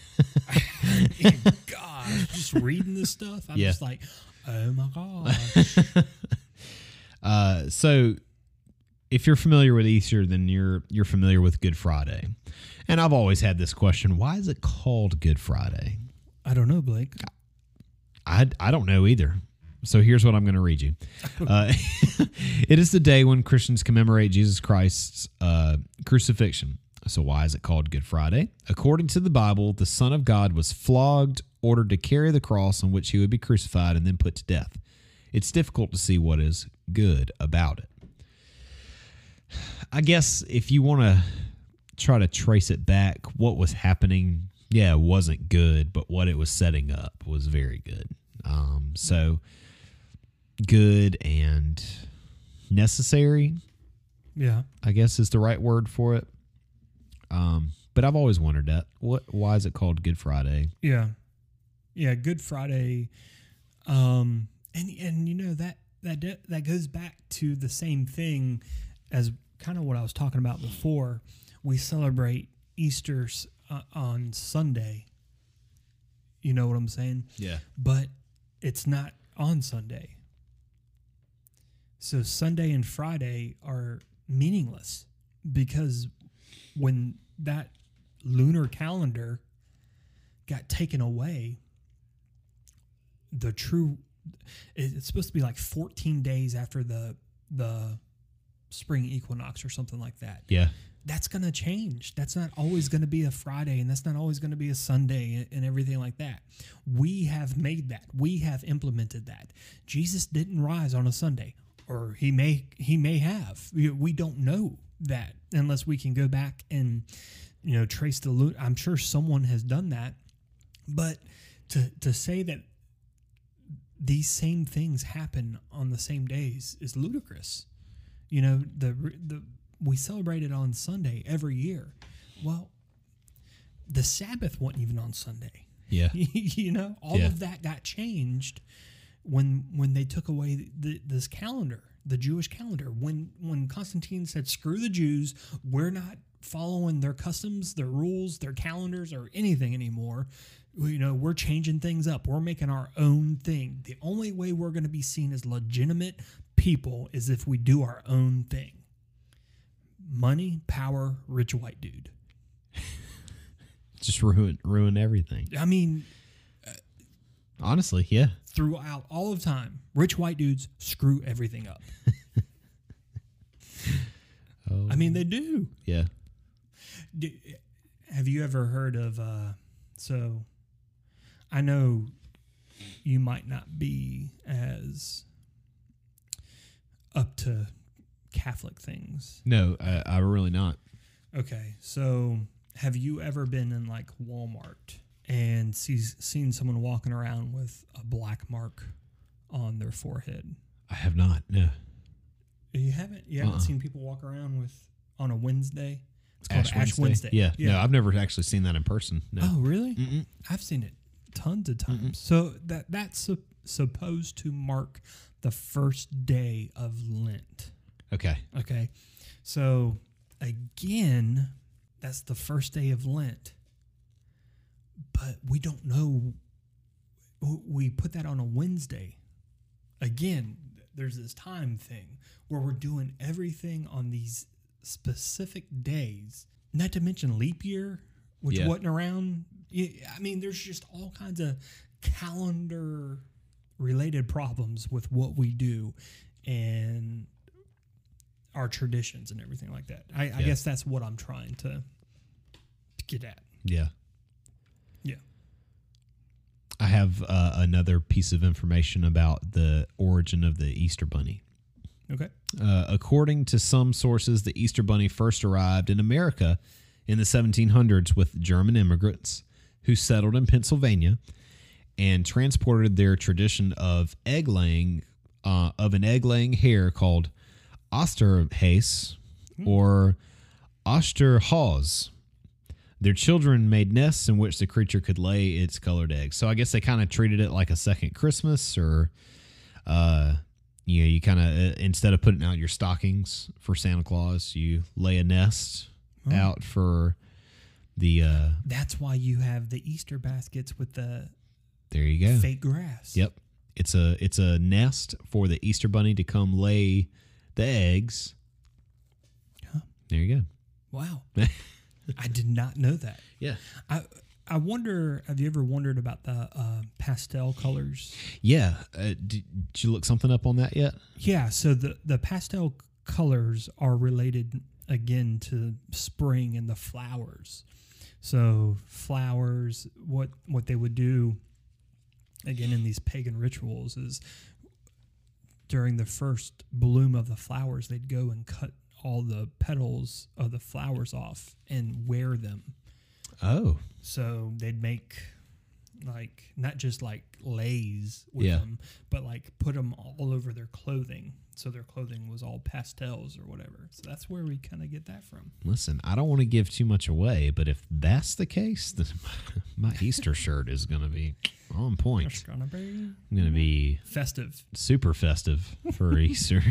Gosh, just reading this stuff, I'm just like, oh my gosh. So if you're familiar with Easter, then you're familiar with Good Friday. And I've always had this question, why is it called Good Friday? I don't know, Blake. I don't know either. So here's what I'm going to read you. It is the day when Christians commemorate Jesus Christ's crucifixion. So why is it called Good Friday? According to the Bible, the Son of God was flogged, ordered to carry the cross on which he would be crucified, and then put to death. It's difficult to see what is good about it. I guess if you want to try to trace it back, what was happening, it wasn't good, but what it was setting up was very good. So good and necessary, I guess is the right word for it. But I've always wondered that. Why is it called Good Friday? Yeah, Good Friday. And you know that goes back to the same thing as kind of what I was talking about before. We celebrate Easter on Sunday. You know what I'm saying? Yeah. But it's not on Sunday. So Sunday and Friday are meaningless because when that lunar calendar got taken away, it's supposed to be like 14 days after the spring equinox or something like that. Yeah. That's going to change. That's not always going to be a Friday, and that's not always going to be a Sunday and everything like that. We have made that. We have implemented that. Jesus didn't rise on a Sunday, or he may have. We don't know that unless we can go back and trace the. I'm sure someone has done that, but to say that these same things happen on the same days is ludicrous. We celebrate it on Sunday every year. Well, the Sabbath wasn't even on Sunday. Yeah. All of that got changed when they took away this calendar, the Jewish calendar. When Constantine said, screw the Jews, we're not following their customs, their rules, their calendars, or anything anymore. We're changing things up. We're making our own thing. The only way we're going to be seen as legitimate people is if we do our own thing. Money, power, rich white dude. Just ruin everything. I mean, honestly, yeah. Throughout all of time, rich white dudes screw everything up. I mean, they do. Yeah. Have you ever heard of? So, I know you might not be as up to Catholic things. No, I'm really not. Okay, so have you ever been in like Walmart and seen someone walking around with a black mark on their forehead? I have not. No. You haven't? You haven't seen people walk around with on a Wednesday? It's called Ash Wednesday. Yeah. No, I've never actually seen that in person. No. Oh, really? Mm-mm. I've seen it tons of times. Mm-mm. So that's supposed to mark the first day of Lent. Okay. So again, that's the first day of Lent. But we don't know. We put that on a Wednesday. Again, there's this time thing where we're doing everything on these specific days, not to mention leap year, which wasn't around. I mean, there's just all kinds of calendar related problems with what we do and our traditions and everything like that. I guess that's what I'm trying to get at. Yeah. Yeah. I have another piece of information about the origin of the Easter Bunny. Okay. According to some sources, the Easter Bunny first arrived in America in the 1700s with German immigrants who settled in Pennsylvania and transported their tradition of egg laying, of an egg laying hare called Osterhase or Osterhase. Their children made nests in which the creature could lay its colored eggs. So I guess they kind of treated it like a second Christmas, or you kind of instead of putting out your stockings for Santa Claus, you lay a nest out for the. That's why you have the Easter baskets with the there you go fake grass. Yep, it's a nest for the Easter Bunny to come lay the eggs. Huh. There you go. Wow. I did not know that. Yeah. I wonder, have you ever wondered about the pastel colors? Yeah. Did you look something up on that yet? Yeah. So the pastel colors are related again to spring and the flowers. So flowers, what they would do again in these pagan rituals is during the first bloom of the flowers, they'd go and cut all the petals of the flowers off and wear them. Oh. So they'd make like not just like lays with them, but like put them all over their clothing. So their clothing was all pastels or whatever. So that's where we kind of get that from. Listen, I don't want to give too much away, but if that's the case, then my Easter shirt is going to be on point. It's gonna be I'm going to be festive. Super festive for Easter.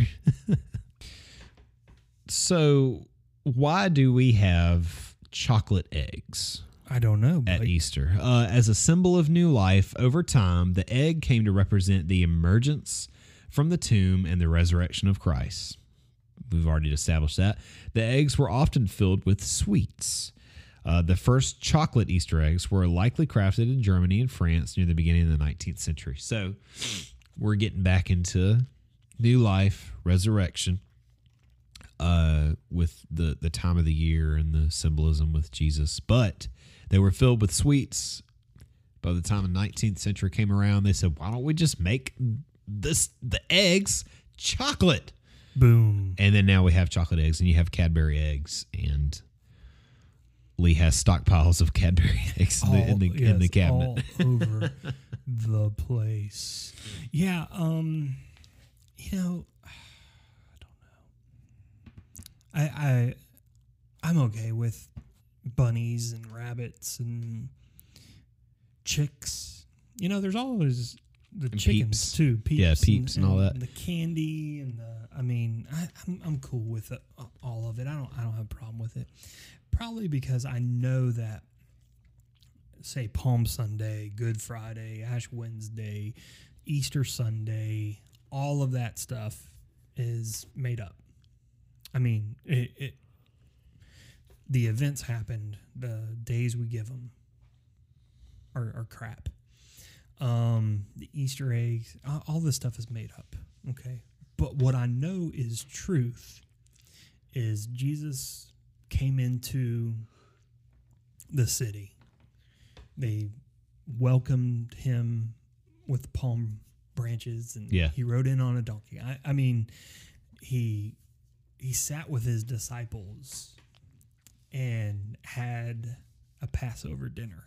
So why do we have chocolate eggs I don't know. at Easter? As a symbol of new life, over time, the egg came to represent the emergence from the tomb and the resurrection of Christ. We've already established that. The eggs were often filled with sweets. The first chocolate Easter eggs were likely crafted in Germany and France near the beginning of the 19th century. So we're getting back into new life, resurrection, with the time of the year and the symbolism with Jesus. But they were filled with sweets. By the time the 19th century came around, they said, why don't we just make the eggs chocolate? Boom. And then now we have chocolate eggs, and you have Cadbury eggs, and Lee has stockpiles of Cadbury eggs in the cabinet. All over the place. Yeah, I'm okay with bunnies and rabbits and chicks. There's always the and chickens peeps. too. Peeps, Yeah, peeps and all that. The candy and I'm cool with all of it. I don't have a problem with it. Probably because I know that, say, Palm Sunday, Good Friday, Ash Wednesday, Easter Sunday, all of that stuff is made up. I mean, the events happened, the days we give them are crap. The Easter eggs, all this stuff is made up, okay? But what I know is truth is Jesus came into the city. They welcomed him with palm branches, and he rode in on a donkey. I mean, he sat with his disciples and had a Passover dinner.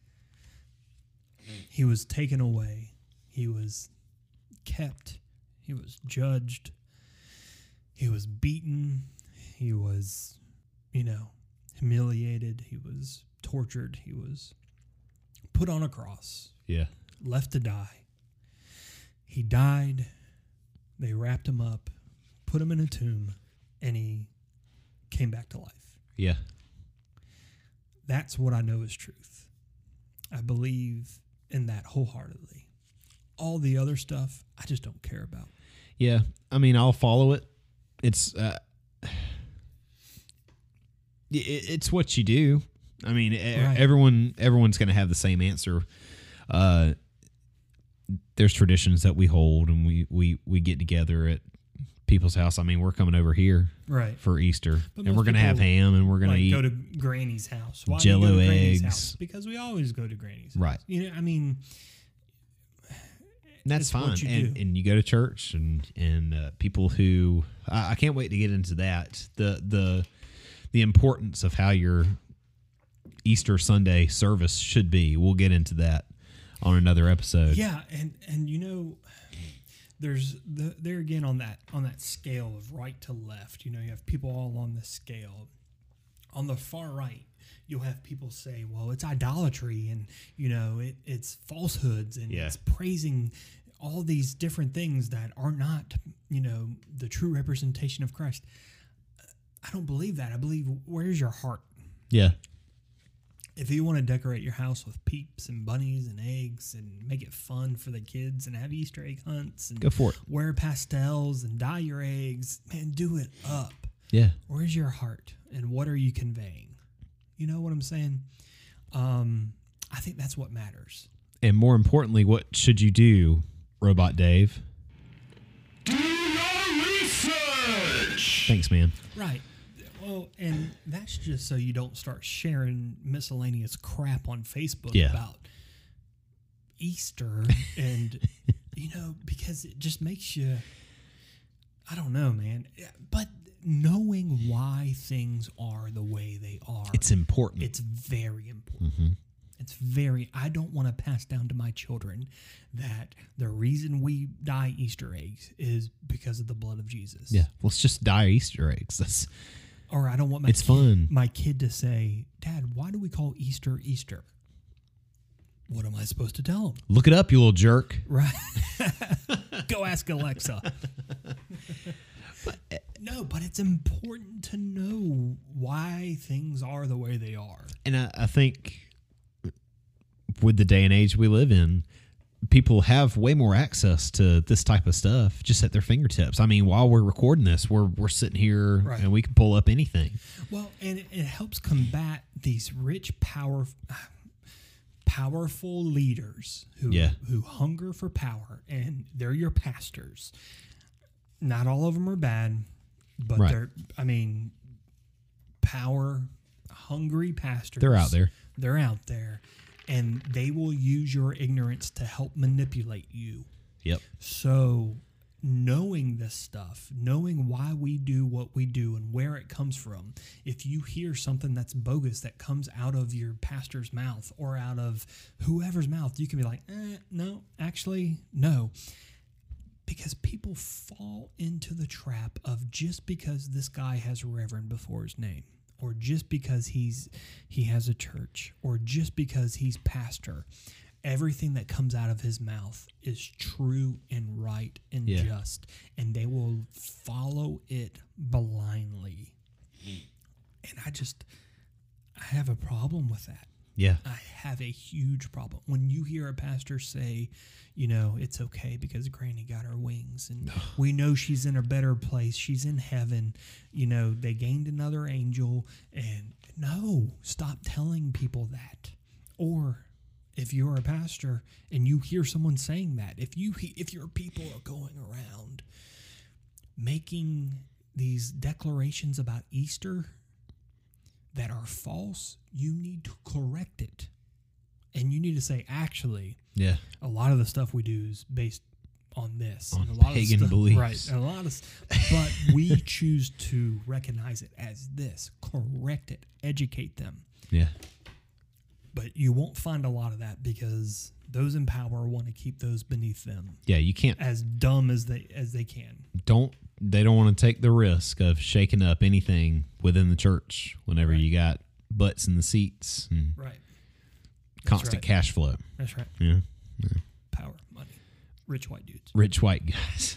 He was taken away. He was kept. He was judged. He was beaten. He was, humiliated. He was tortured. He was put on a cross. Yeah. Left to die. He died. They wrapped him up, put him in a tomb, and he came back to life. Yeah. That's what I know is truth. I believe in that wholeheartedly. All the other stuff, I just don't care about. Yeah. I mean, I'll follow it. It's it's what you do. I mean, Right. everyone's going to have the same answer. there's traditions that we hold, and we get together at people's house. I mean, we're coming over here Right. for Easter, But and most we're gonna have people, ham, and we're gonna Like, eat. go to Granny's house. Why do you Jell-O go to Granny's eggs. house? Because we always go to Granny's Right. house. You know, I mean, And that's it's what fine, you and do. and you go to church, and people who I can't wait to get into that, the importance of how your Easter Sunday service should be. We'll get into that on another episode. yeah, and you know, there's there again on that scale of right to left. You know, you have people all on the scale. On the far right, you'll have people say, "Well, it's idolatry, and you know, it's falsehoods, and Yeah. it's praising all these different things that are not, you know, the true representation of Christ." I don't believe that. I believe, where's your heart? Yeah. If you want to decorate your house with peeps and bunnies and eggs and make it fun for the kids and have Easter egg hunts and Go for it. wear pastels and dye your eggs, man, do it up. Yeah. Where's your heart and what are you conveying? You know what I'm saying? I think that's what matters. And more importantly, what should you do, Robot Dave? Do your research! Thanks, man. Right. Well, and that's just so you don't start sharing miscellaneous crap on Facebook Yeah. about Easter and, you know, because it just makes you, I don't know, man. But knowing why things are the way they are, It's important. it's very important. Mhm. It's very, I don't want to pass down to my children that the reason we dye Easter eggs is because of the blood of Jesus. Yeah. Let's just dye Easter eggs. That's Or I don't want my It's fun. my kid to say, "Dad, why do we call Easter Easter?" What am I supposed to tell him? look it up, you little jerk. Right? Go ask Alexa. No, but it's important to know why things are the way they are. And I think with the day and age we live in, people have way more access to this type of stuff just at their fingertips. I mean, while we're recording this, we're sitting here Right. and we can pull up anything. Well, and it helps combat these rich, powerful leaders who hunger for power, and they're your pastors. Not all of them are bad, but Right. they're, I mean, hungry pastors. They're out there. They're out there, and they will use your ignorance to help manipulate you. Yep. So, knowing this stuff, knowing why we do what we do and where it comes from, if you hear something that's bogus that comes out of your pastor's mouth or out of whoever's mouth, you can be like, no, actually, no. Because people fall into the trap of just because this guy has reverend before his name, or just because he has a church, or just because he's pastor, everything that comes out of his mouth is true and right and Yeah. just, and they will follow it blindly. And I have a problem with that. Yeah. I have a huge problem. When you hear a pastor say, you know, it's okay because Granny got her wings and we know she's in a better place. She's in heaven. You know, they gained another angel. And no, stop telling people that. Or if you're a pastor and you hear someone saying that, if your people are going around making these declarations about Easter that are false, you need to correct it. And you need to say, actually, Yeah. a lot of the stuff we do is based on this. On and a lot pagan of stuff, beliefs. Right. And a lot of, but we choose to recognize it as this, correct it, educate them. Yeah. But you won't find a lot of that because those in power want to keep those beneath them Yeah. You can't. as dumb as they can. They don't want to take the risk of shaking up anything within the church whenever Right. you got butts in the seats and Right. constant right. cash flow. That's right. Yeah. Power, money, rich white dudes. Rich white guys.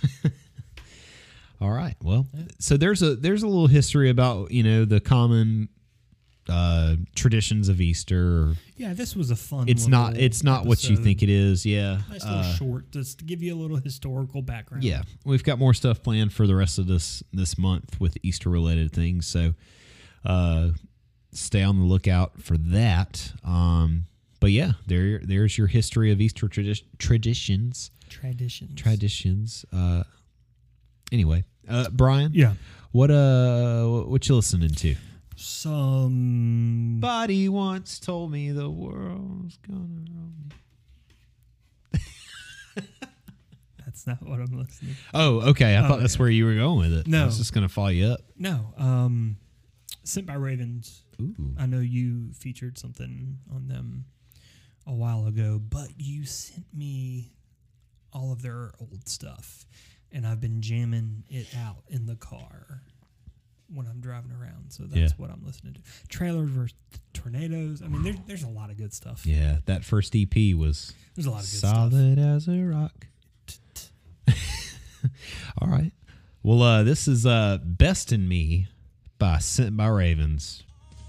All right. Well, so there's a little history about, the common traditions of Easter. Yeah, this was a fun. It's not what you episode. think it is. Yeah. Nice little short, just to give you a little historical background. Yeah, we've got more stuff planned for the rest of this month with Easter related things. So stay on the lookout for that. But yeah, there's your history of Easter traditions. Anyway, Brian. Yeah. What you listening to? Somebody once told me the world's gonna roll me. That's not what I'm listening to. Oh, okay. I thought that's where you were going with it. No. I was just gonna follow you up. No. Sent by Ravens. Ooh. I know you featured something on them a while ago, but you sent me all of their old stuff, and I've been jamming it out in the car when I'm driving around. So that's what I'm listening to. Trailers versus Tornadoes. I mean, there's a lot of good stuff. Yeah, that first EP was There's a lot of good stuff. solid as a rock. All right. Well, this is Best in Me by Sent by Ravens.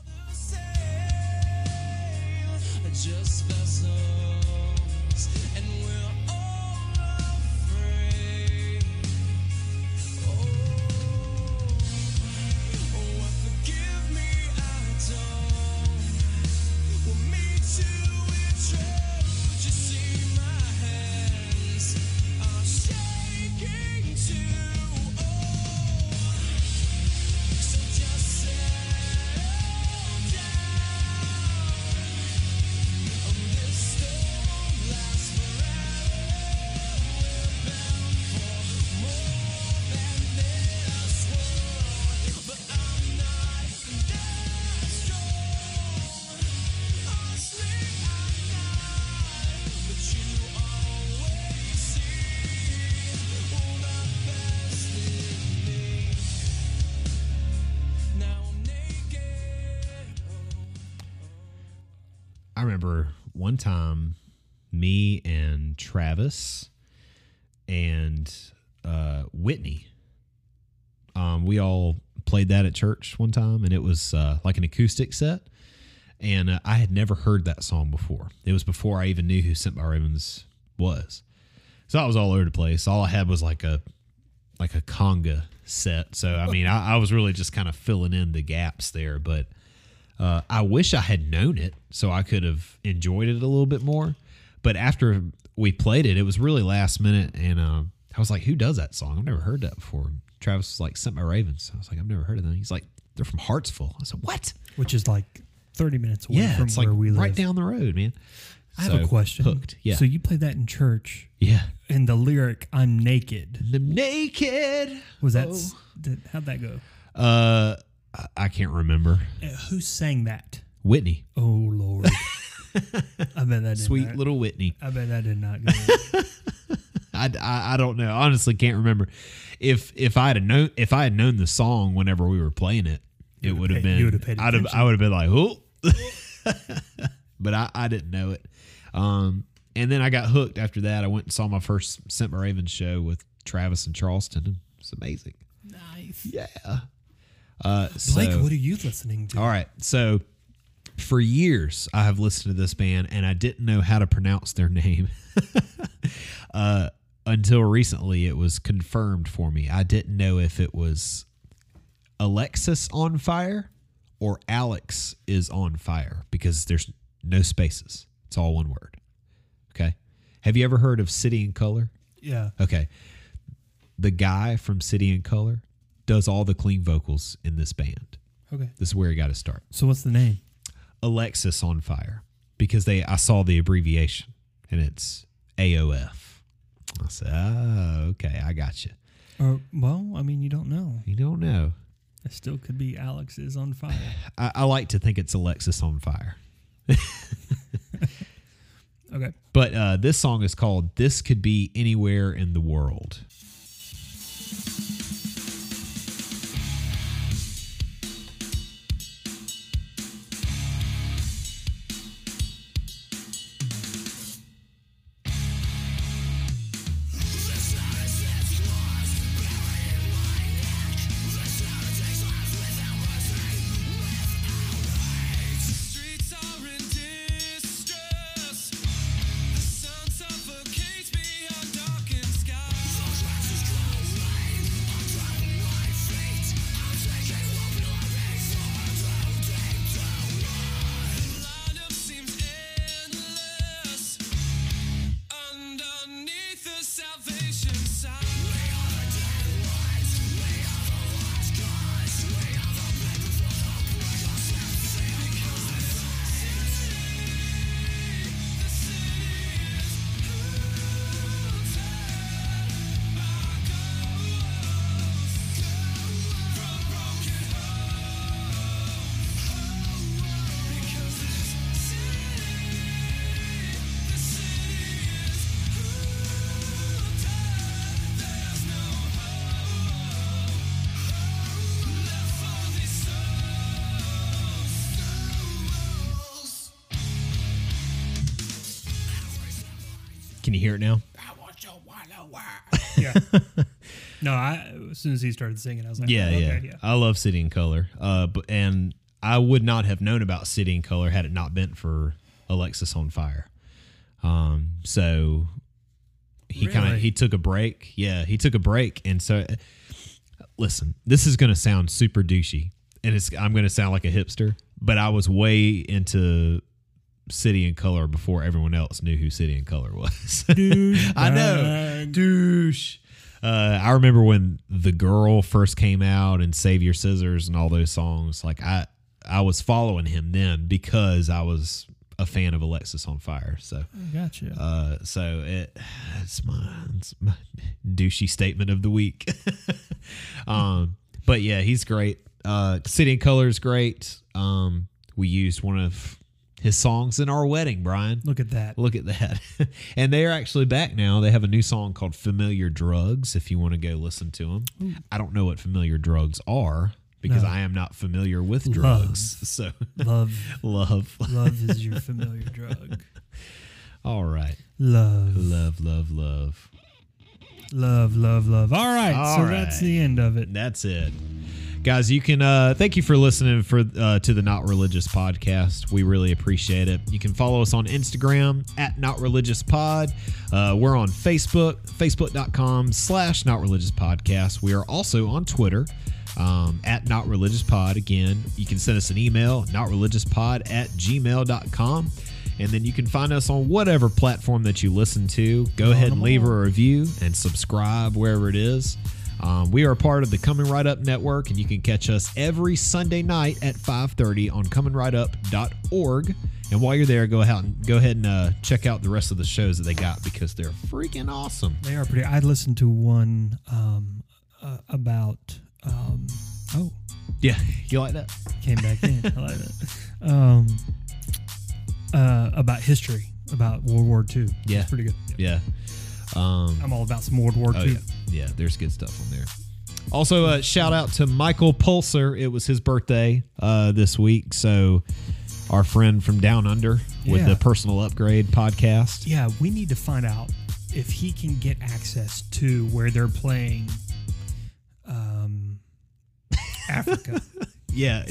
Just vessels, and we're all afraid. Oh, forgive me, I don't want me to intrude. You see, my hands are shaking too. Oh, so just settle down. This storm lasts forever. We're bound for more than this world, but I'm not that strong. I sleep at night, but you always see all the best in me. Now I'm naked. I remember one time me and Travis and Whitney, we all played that at church one time, and it was like an acoustic set. And I had never heard that song before. It was before I even knew who Sent by Ravens was. So I was all over the place. All I had was like a conga set. So, I mean, I was really just kind of filling in the gaps there. But I wish I had known it so I could have enjoyed it a little bit more. But after we played it, it was really last minute. And I was like, who does that song? I've never heard that before. And Travis was like, Sent by Ravens. I was like, I've never heard of them. He's like, they're from Hartsville. I said, what? Which is like 30 minutes away from it's where like we live. right down the road, man. I have a question. Hooked. Yeah. So you played that in church, Yeah. and the lyric "I'm naked" I'm naked. was that? Oh. How'd that go? I can't remember. Who sang that? Whitney. Oh Lord! I bet that did Sweet not, little Whitney. I bet that did not go. I don't know. Honestly, can't remember. If I had known the song whenever we were playing it, it would have been. You would have paid attention. I would have been like, oh. But I didn't know it. And then I got hooked after that. I went and saw my first Sent by Ravens show with Travis in Charleston. It's amazing. Nice. Yeah. Blake, what are you listening to? All right. So for years, I have listened to this band, and I didn't know how to pronounce their name until recently. It was confirmed for me. I didn't know if it was Alexis on Fire or Alex is on Fire, because there's no spaces. It's all one word. Okay. Have you ever heard of City and Color? Yeah. Okay. The guy from City and Color does all the clean vocals in this band. Okay. This is where you got to start. So what's the name? Alexis on Fire, because I saw the abbreviation, and it's AOF. I said, oh, okay, I got you. Well, I mean, you don't know. You don't know. It still could be Alex is on fire. I like to think it's Alexis on Fire. Okay. But this song is called This Could Be Anywhere in the World. Streets are in distress. The sun suffocates beyond darkened skies. Can you hear it now? Yeah. No, as soon as he started singing, I was like, Yeah, oh, okay, yeah. I love City in Color. And I would not have known about City in Color had it not been for Alexis on Fire. So he Really? he took a break. Yeah, he took a break, and so listen, this is going to sound super douchey, and I'm going to sound like a hipster, but I was way into City in Color before everyone else knew who City in Color was. I know, douche. I remember when The Girl first came out and Save Your Scissors and all those songs. Like I was following him then because I was a fan of Alexis on Fire. So, Gotcha. it's my douchey statement of the week. But yeah, he's great. City in Color is great. We used one of his songs in our wedding, Brian. Look at that. Look at that. And they are actually back now. They have a new song called Familiar Drugs if you want to go listen to them. Ooh. I don't know what familiar drugs are because No. I am not familiar with drugs. So Love. love. Love is your familiar drug. All right. Love. Love, love, love. Love, love, love. All right. All so right. that's the end of it. That's it. Guys, you can thank you for listening to the Not Religious podcast. We really appreciate it. You can follow us on Instagram at Not Religious Pod. We're on Facebook, facebook.com/Not Religious Podcast. We are also on Twitter at Not Religious Pod. Again, you can send us an email, notreligionspod@gmail.com. And then you can find us on whatever platform that you listen to. Go ahead and leave a review and subscribe wherever it is. We are a part of the Coming Right Up Network, and you can catch us every Sunday night at 5:30 on comingrightedup.org. And while you're there, go ahead and check out the rest of the shows that they got because they're freaking awesome. They are pretty. I listened to one about. Yeah, you like that? Came back in. I like that. About history, about World War II. Yeah. It's pretty good. Yeah. I'm all about some World War Oh, II. yeah, there's good stuff on there. Also, shout out to Michael Pulser. It was his birthday this week, so our friend from Down Under with Yeah. the Personal Upgrade podcast. Yeah, we need to find out if he can get access to where they're playing Africa. Yeah.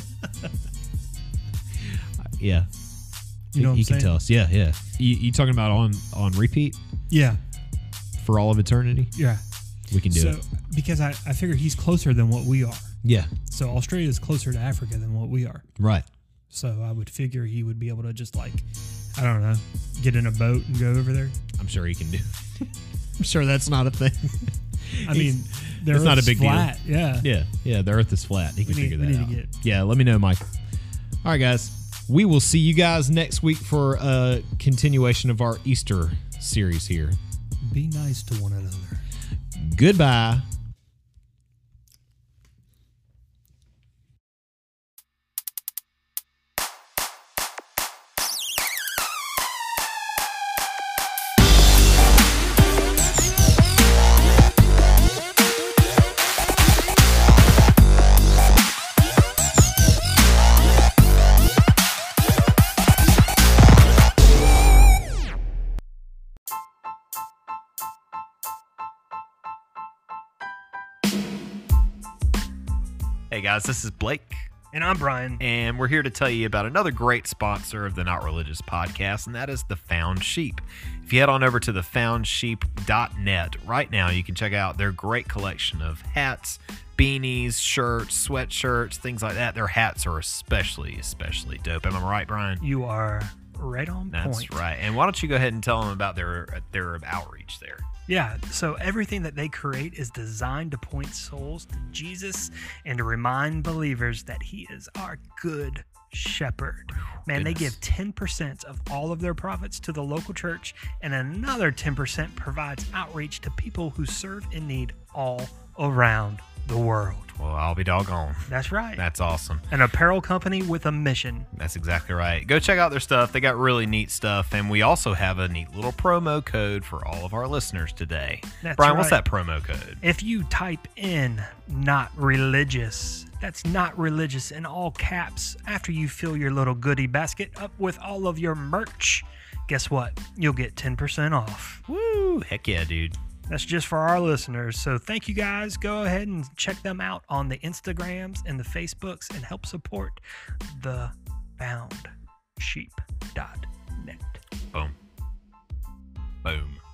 Yeah. You know what he I'm can saying? tell us. Yeah. You talking about on repeat Yeah, for all of eternity? yeah. We can do So it. because I figure he's closer than what we are. Yeah. So Australia is closer to Africa than what we are. Right. So I would figure he would be able to just I don't know, get in a boat and go over there. I'm sure he can do it. I'm sure that's not a thing. I mean, It's not a big deal. flat. Yeah. Yeah. The earth is flat. He can We need- figure we that need to out. get- Yeah. Let me know, Mike. All right, guys. We will see you guys next week for a continuation of our Easter series here. Be nice to one another. Goodbye. Hey guys, this is Blake, And I'm Brian. and we're here to tell you about another great sponsor of the Not Religious podcast, and that is The Found Sheep. If you head on over to thefoundsheep.net right now, you can check out their great collection of hats, beanies, shirts, sweatshirts, things like that. Their hats are especially dope. Am I right, Brian? You are right on That's point. right. And why don't you go ahead and tell them about their outreach there? Yeah, so everything that they create is designed to point souls to Jesus and to remind believers that he is our good shepherd. Man, they goodness. give 10% of all of their profits to the local church, and another 10% provides outreach to people who serve in need all around the world. Well, I'll be doggone. That's right. That's awesome. An apparel company with a mission. That's exactly right. Go check out their stuff. They got really neat stuff. And we also have a neat little promo code for all of our listeners today. That's Brian, what's right. that promo code? If you type in "not religious," that's "not religious" in all caps, after you fill your little goodie basket up with all of your merch, guess what? You'll get 10% off. Woo! Heck yeah, dude. That's just for our listeners. So thank you guys. Go ahead and check them out on the Instagrams and the Facebooks and help support the boundsheep.net. Boom. Boom.